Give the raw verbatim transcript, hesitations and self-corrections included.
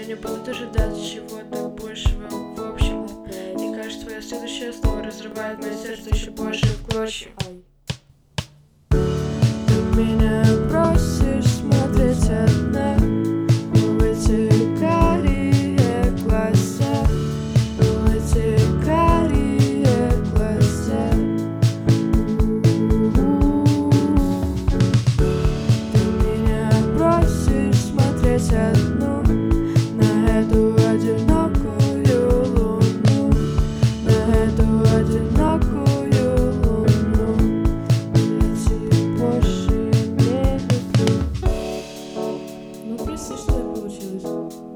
не будут ожидать чего-то большего в общем. И кажется, твое следующее слово разрывает мое сердце еще больше в клочья. Ты меня просишь смотреть одна в эти карие глаза, в эти карие глаза. Ты меня просишь смотреть одну на эту одинокую луну, на эту одинокую луну. Ведь больше не люблю. Ну, прости, что так получилось.